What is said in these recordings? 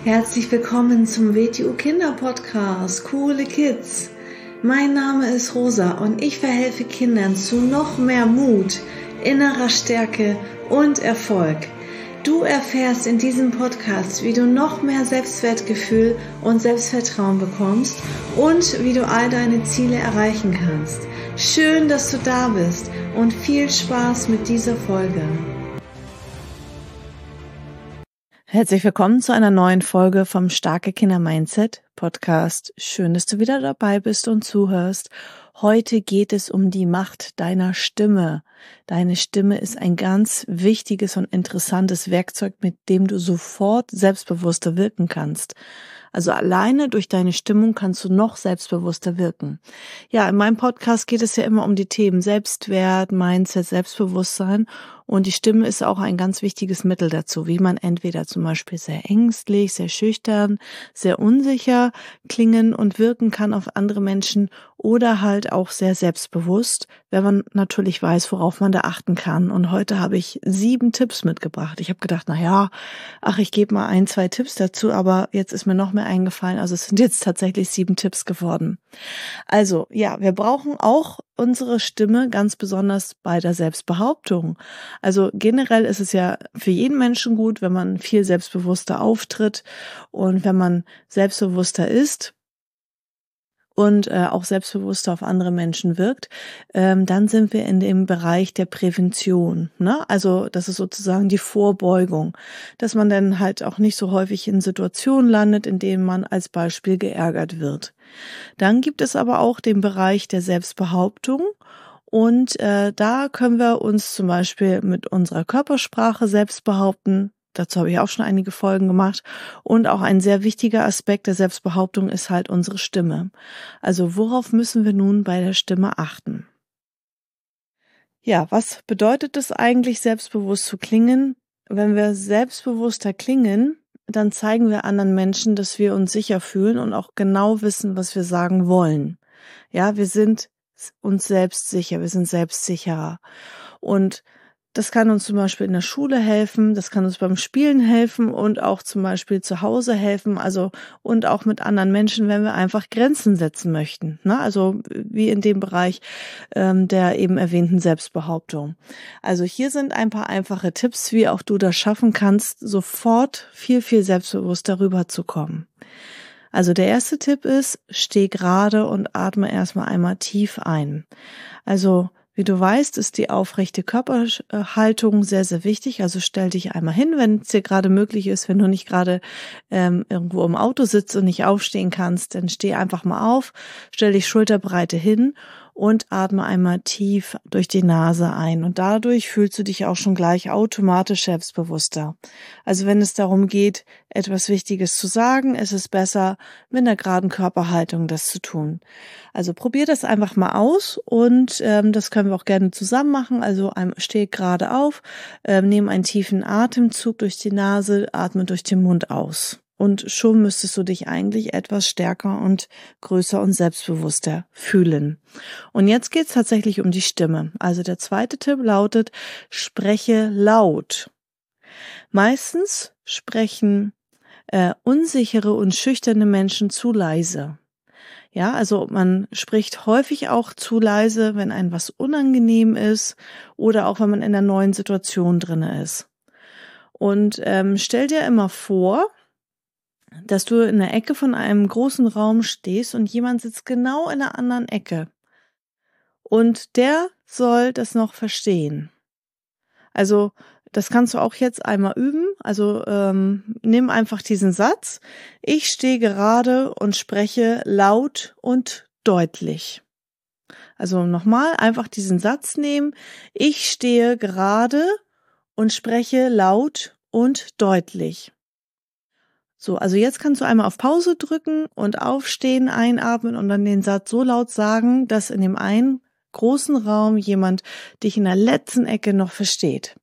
Herzlich willkommen zum WTU Kinder Podcast, Coole Kids. Mein Name ist Rosa und ich verhelfe Kindern zu noch mehr Mut, innerer Stärke und Erfolg. Du erfährst in diesem Podcast, wie du noch mehr Selbstwertgefühl und Selbstvertrauen bekommst und wie du all deine Ziele erreichen kannst. Schön, dass du da bist und viel Spaß mit dieser Folge. Herzlich willkommen zu einer neuen Folge vom Starke Kinder Mindset Podcast. Schön, dass du wieder dabei bist und zuhörst. Heute geht es um die Macht deiner Stimme. Deine Stimme ist ein ganz wichtiges und interessantes Werkzeug, mit dem du sofort selbstbewusster wirken kannst. Also alleine durch deine Stimmung kannst du noch selbstbewusster wirken. Ja, in meinem Podcast geht es ja immer um die Themen Selbstwert, Mindset, Selbstbewusstsein. Und die Stimme ist auch ein ganz wichtiges Mittel dazu, wie man entweder zum Beispiel sehr ängstlich, sehr schüchtern, sehr unsicher klingen und wirken kann auf andere Menschen oder halt auch sehr selbstbewusst, wenn man natürlich weiß, worauf man da achten kann. Und heute habe ich 7 Tipps mitgebracht. Ich habe gedacht, ich gebe mal 1, 2 Tipps dazu, aber jetzt ist mir noch mehr eingefallen. Also es sind jetzt tatsächlich 7 Tipps geworden. Also ja, wir brauchen auch unsere Stimme ganz besonders bei der Selbstbehauptung. Also generell ist es ja für jeden Menschen gut, wenn man viel selbstbewusster auftritt und wenn man selbstbewusster ist und auch selbstbewusster auf andere Menschen wirkt, dann sind wir in dem Bereich der Prävention, ne? Also das ist sozusagen die Vorbeugung, dass man dann halt auch nicht so häufig in Situationen landet, in denen man als Beispiel geärgert wird. Dann gibt es aber auch den Bereich der Selbstbehauptung und da können wir uns zum Beispiel mit unserer Körpersprache selbst behaupten. Dazu habe ich auch schon einige Folgen gemacht. Und auch ein sehr wichtiger Aspekt der Selbstbehauptung ist halt unsere Stimme. Also worauf müssen wir nun bei der Stimme achten? Ja, was bedeutet es eigentlich, selbstbewusst zu klingen? Wenn wir selbstbewusster klingen, dann zeigen wir anderen Menschen, dass wir uns sicher fühlen und auch genau wissen, was wir sagen wollen. Ja, wir sind uns selbst sicher, wir sind selbstsicherer. Und das kann uns zum Beispiel in der Schule helfen, das kann uns beim Spielen helfen und auch zum Beispiel zu Hause helfen, und auch mit anderen Menschen, wenn wir einfach Grenzen setzen möchten, ne? Also wie in dem Bereich der eben erwähnten Selbstbehauptung. Also hier sind ein paar einfache Tipps, wie auch du das schaffen kannst, sofort viel, viel selbstbewusst darüber zu kommen. Also der erste Tipp ist, steh gerade und atme erstmal einmal tief ein. Also wie du weißt, ist die aufrechte Körperhaltung sehr, sehr wichtig. Also stell dich einmal hin, wenn es dir gerade möglich ist, wenn du nicht gerade irgendwo im Auto sitzt und nicht aufstehen kannst, dann steh einfach mal auf, stell dich schulterbreite hin und atme einmal tief durch die Nase ein. Und dadurch fühlst du dich auch schon gleich automatisch selbstbewusster. Also wenn es darum geht, etwas Wichtiges zu sagen, ist es besser, mit einer geraden Körperhaltung das zu tun. Also probier das einfach mal aus und das können wir auch gerne zusammen machen. Also steh gerade auf, nimm einen tiefen Atemzug durch die Nase, atme durch den Mund aus. Und schon müsstest du dich eigentlich etwas stärker und größer und selbstbewusster fühlen. Und jetzt geht's tatsächlich um die Stimme. Also der zweite Tipp lautet, spreche laut. Meistens sprechen unsichere und schüchterne Menschen zu leise. Ja, also man spricht häufig auch zu leise, wenn einem was unangenehm ist oder auch wenn man in einer neuen Situation drinne ist. Und stell dir immer vor, dass du in der Ecke von einem großen Raum stehst und jemand sitzt genau in der anderen Ecke. Und der soll das noch verstehen. Also das kannst du auch jetzt einmal üben. Also nimm einfach diesen Satz. Ich stehe gerade und spreche laut und deutlich. Also nochmal einfach diesen Satz nehmen. Ich stehe gerade und spreche laut und deutlich. So, also jetzt kannst du einmal auf Pause drücken und aufstehen, einatmen und dann den Satz so laut sagen, dass in dem einen großen Raum jemand dich in der letzten Ecke noch versteht.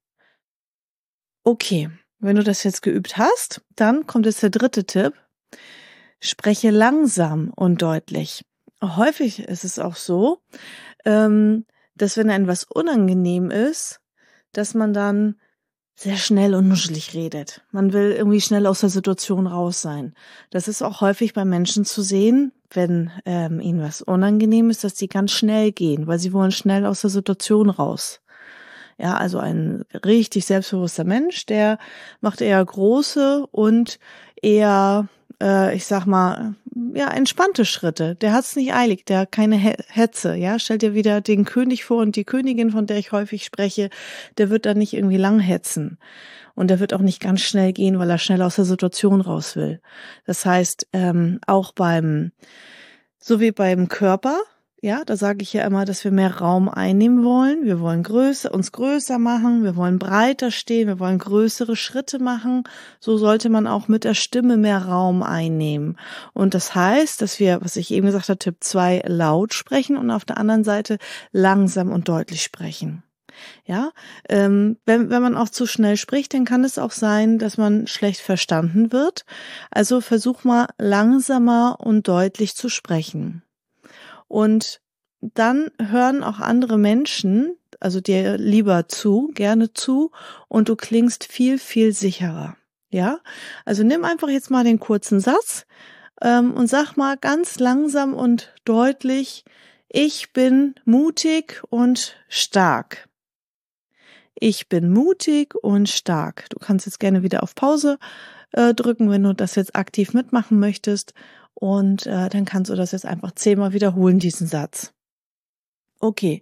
Okay, wenn du das jetzt geübt hast, dann kommt jetzt der dritte Tipp. Spreche langsam und deutlich. Häufig ist es auch so, dass wenn einem was unangenehm ist, dass man dann sehr schnell und nuschelig redet. Man will irgendwie schnell aus der Situation raus sein. Das ist auch häufig bei Menschen zu sehen, wenn ihnen was unangenehm ist, dass die ganz schnell gehen, weil sie wollen schnell aus der Situation raus. Ja, also ein richtig selbstbewusster Mensch, der macht eher große und eher, ich sag mal, ja, entspannte Schritte. Der hat's nicht eilig, der hat keine Hetze, ja. Stell dir wieder den König vor und die Königin, von der ich häufig spreche, der wird da nicht irgendwie lang hetzen. Und der wird auch nicht ganz schnell gehen, weil er schnell aus der Situation raus will. Das heißt, auch so wie beim Körper, ja, da sage ich ja immer, dass wir mehr Raum einnehmen wollen. Wir wollen uns größer machen, wir wollen breiter stehen, wir wollen größere Schritte machen. So sollte man auch mit der Stimme mehr Raum einnehmen. Und das heißt, dass wir, was ich eben gesagt habe, Tipp 2, laut sprechen und auf der anderen Seite langsam und deutlich sprechen. Ja, wenn man auch zu schnell spricht, dann kann es auch sein, dass man schlecht verstanden wird. Also versuch mal langsamer und deutlich zu sprechen. Und dann hören auch andere Menschen, also dir lieber gerne zu, und du klingst viel, viel sicherer. Ja, also nimm einfach jetzt mal den kurzen Satz und sag mal ganz langsam und deutlich: Ich bin mutig und stark. Ich bin mutig und stark. Du kannst jetzt gerne wieder auf Pause drücken, wenn du das jetzt aktiv mitmachen möchtest. Und dann kannst du das jetzt einfach 10-mal wiederholen, diesen Satz. Okay,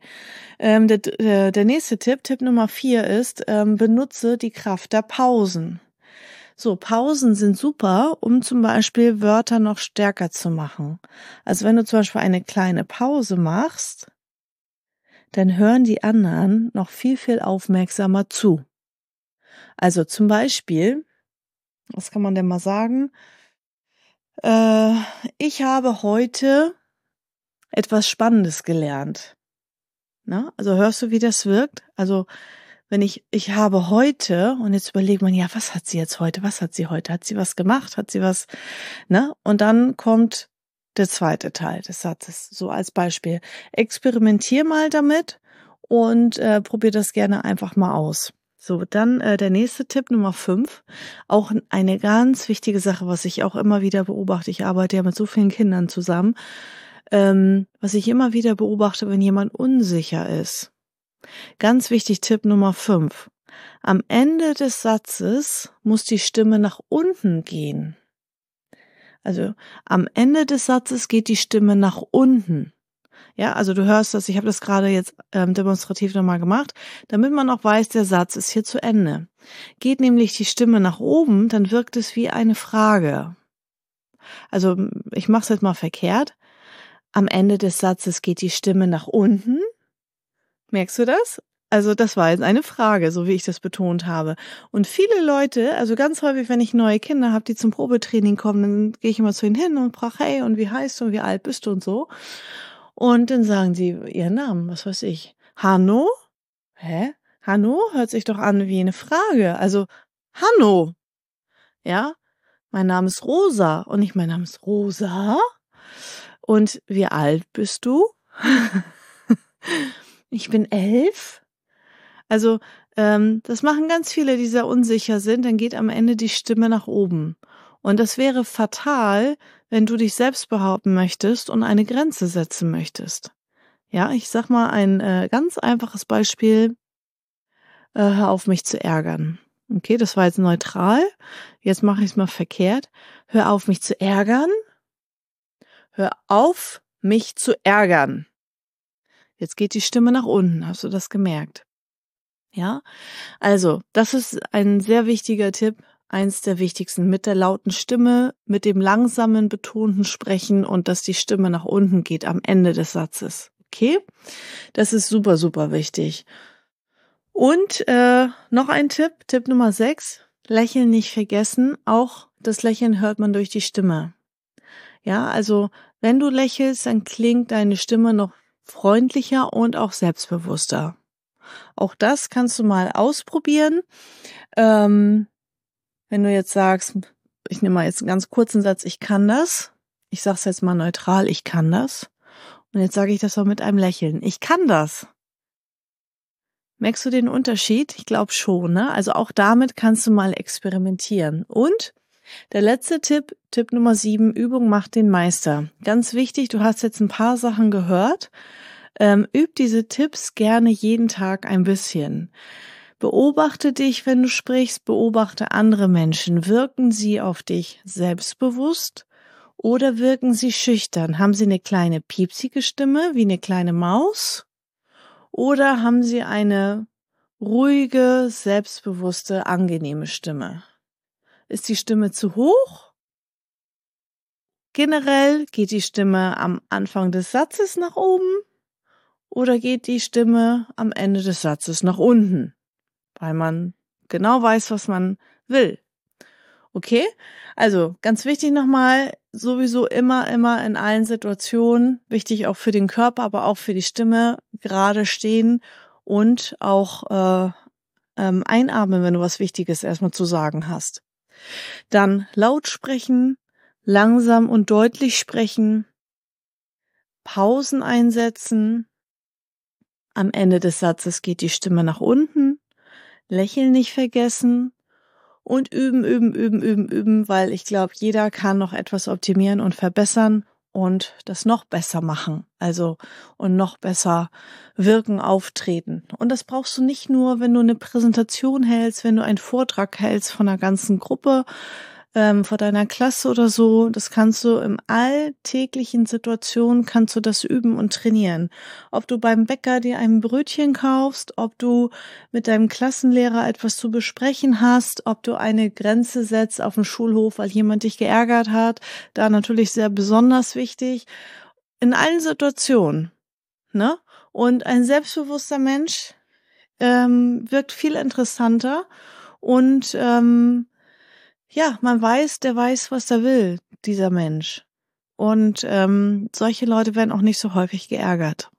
der nächste Tipp Nummer 4 ist, benutze die Kraft der Pausen. So, Pausen sind super, um zum Beispiel Wörter noch stärker zu machen. Also wenn du zum Beispiel eine kleine Pause machst, dann hören die anderen noch viel, viel aufmerksamer zu. Also zum Beispiel, was kann man denn mal sagen? Ich habe heute etwas Spannendes gelernt. Na, also hörst du, wie das wirkt? Also wenn ich habe heute, und jetzt überlegt man, ja, was hat sie jetzt heute? Was hat sie heute? Hat sie was gemacht? Hat sie was, ne? Und dann kommt der zweite Teil des Satzes, so als Beispiel. Experimentier mal damit und probier das gerne einfach mal aus. So, dann der nächste Tipp, Nummer 5. Auch eine ganz wichtige Sache, was ich auch immer wieder beobachte. Ich arbeite ja mit so vielen Kindern zusammen. Was ich immer wieder beobachte, wenn jemand unsicher ist. Ganz wichtig, Tipp Nummer 5. Am Ende des Satzes muss die Stimme nach unten gehen. Also am Ende des Satzes geht die Stimme nach unten. Ja, also du hörst das, ich habe das gerade jetzt demonstrativ nochmal gemacht, damit man auch weiß, der Satz ist hier zu Ende. Geht nämlich die Stimme nach oben, dann wirkt es wie eine Frage. Also ich mache es jetzt mal verkehrt. Am Ende des Satzes geht die Stimme nach unten. Merkst du das? Also das war jetzt eine Frage, so wie ich das betont habe. Und viele Leute, also ganz häufig, wenn ich neue Kinder habe, die zum Probetraining kommen, dann gehe ich immer zu ihnen hin und frage, hey, und wie heißt du und wie alt bist du und so. Und dann sagen sie ihren Namen, was weiß ich. Hanno? Hä? Hanno hört sich doch an wie eine Frage. Also Hanno. Ja? Mein Name ist Rosa. Und nicht mein Name ist Rosa. Und wie alt bist du? Ich bin 11. Also das machen ganz viele, die sehr unsicher sind. Dann geht am Ende die Stimme nach oben. Und das wäre fatal, wenn du dich selbst behaupten möchtest und eine Grenze setzen möchtest. Ja, ich sag mal ein ganz einfaches Beispiel. Hör auf, mich zu ärgern. Okay, das war jetzt neutral. Jetzt mache ich es mal verkehrt. Hör auf, mich zu ärgern. Hör auf, mich zu ärgern. Jetzt geht die Stimme nach unten. Hast du das gemerkt? Ja, also das ist ein sehr wichtiger Tipp. Eins der wichtigsten, mit der lauten Stimme, mit dem langsamen, betonten Sprechen und dass die Stimme nach unten geht am Ende des Satzes. Okay? Das ist super, super wichtig. Und noch ein Tipp Nummer 6, Lächeln nicht vergessen. Auch das Lächeln hört man durch die Stimme. Ja, also wenn du lächelst, dann klingt deine Stimme noch freundlicher und auch selbstbewusster. Auch das kannst du mal ausprobieren. Wenn du jetzt sagst, ich nehme mal jetzt einen ganz kurzen Satz, ich kann das. Ich sage es jetzt mal neutral, ich kann das. Und jetzt sage ich das auch mit einem Lächeln. Ich kann das. Merkst du den Unterschied? Ich glaube schon, ne? Also auch damit kannst du mal experimentieren. Und der letzte Tipp, Tipp Nummer 7, Übung macht den Meister. Ganz wichtig, du hast jetzt ein paar Sachen gehört. Üb diese Tipps gerne jeden Tag ein bisschen. Beobachte dich, wenn du sprichst, beobachte andere Menschen. Wirken sie auf dich selbstbewusst oder wirken sie schüchtern? Haben sie eine kleine piepsige Stimme, wie eine kleine Maus? Oder haben sie eine ruhige, selbstbewusste, angenehme Stimme? Ist die Stimme zu hoch? Generell geht die Stimme am Anfang des Satzes nach oben oder geht die Stimme am Ende des Satzes nach unten? Weil man genau weiß, was man will. Okay? Also ganz wichtig nochmal, sowieso immer in allen Situationen, wichtig auch für den Körper, aber auch für die Stimme, gerade stehen und auch einatmen, wenn du was Wichtiges erstmal zu sagen hast. Dann laut sprechen, langsam und deutlich sprechen, Pausen einsetzen. Am Ende des Satzes geht die Stimme nach unten. Lächeln nicht vergessen und üben, weil ich glaube, jeder kann noch etwas optimieren und verbessern und das noch besser machen, also und noch besser wirken, auftreten. Und das brauchst du nicht nur, wenn du eine Präsentation hältst, wenn du einen Vortrag hältst von einer ganzen Gruppe, vor deiner Klasse oder so. Das kannst du im alltäglichen Situationen, kannst du das üben und trainieren. Ob du beim Bäcker dir ein Brötchen kaufst, ob du mit deinem Klassenlehrer etwas zu besprechen hast, ob du eine Grenze setzt auf dem Schulhof, weil jemand dich geärgert hat, da natürlich sehr besonders wichtig. In allen Situationen, ne? Und ein selbstbewusster Mensch wirkt viel interessanter und ja, man weiß, der weiß, was er will, dieser Mensch. Und solche Leute werden auch nicht so häufig geärgert.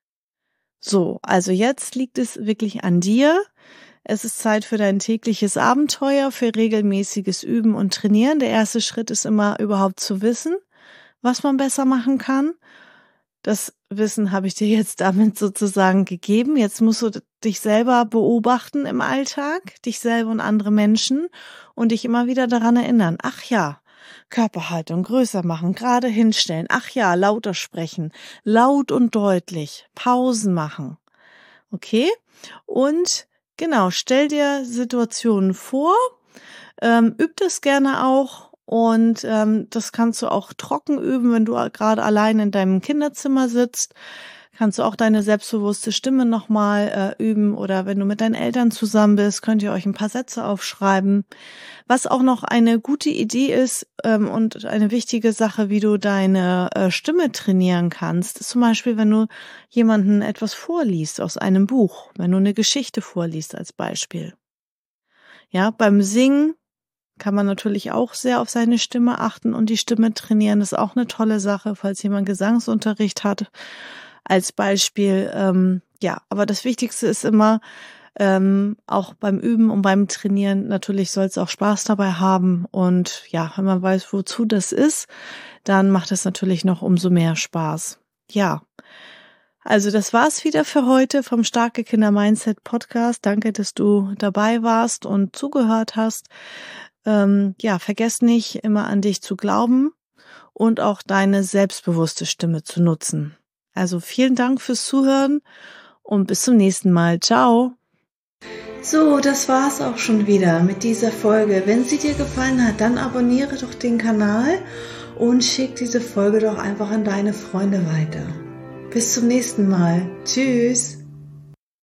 So, also jetzt liegt es wirklich an dir. Es ist Zeit für dein tägliches Abenteuer, für regelmäßiges Üben und Trainieren. Der erste Schritt ist immer überhaupt zu wissen, was man besser machen kann. Das Wissen habe ich dir jetzt damit sozusagen gegeben. Jetzt musst du dich selber beobachten im Alltag, dich selber und andere Menschen und dich immer wieder daran erinnern. Ach ja, Körperhaltung größer machen, gerade hinstellen. Ach ja, lauter sprechen, laut und deutlich, Pausen machen. Okay? Und genau, stell dir Situationen vor, üb das gerne auch. Und das kannst du auch trocken üben, wenn du gerade allein in deinem Kinderzimmer sitzt. Kannst du auch deine selbstbewusste Stimme nochmal üben. Oder wenn du mit deinen Eltern zusammen bist, könnt ihr euch ein paar Sätze aufschreiben. Was auch noch eine gute Idee ist und eine wichtige Sache, wie du deine Stimme trainieren kannst, ist zum Beispiel, wenn du jemanden etwas vorliest aus einem Buch. Wenn du eine Geschichte vorliest als Beispiel. Ja, beim Singen kann man natürlich auch sehr auf seine Stimme achten und die Stimme trainieren. Das ist auch eine tolle Sache, falls jemand Gesangsunterricht hat. Als Beispiel, ja, aber das Wichtigste ist immer, auch beim Üben und beim Trainieren, natürlich soll es auch Spaß dabei haben. Und ja, wenn man weiß, wozu das ist, dann macht es natürlich noch umso mehr Spaß. Ja, also das war's wieder für heute vom Starke Kinder Mindset Podcast. Danke, dass du dabei warst und zugehört hast. Ja, vergiss nicht, immer an dich zu glauben und auch deine selbstbewusste Stimme zu nutzen. Also vielen Dank fürs Zuhören und bis zum nächsten Mal. Ciao! So, das war's auch schon wieder mit dieser Folge. Wenn sie dir gefallen hat, dann abonniere doch den Kanal und schick diese Folge doch einfach an deine Freunde weiter. Bis zum nächsten Mal. Tschüss!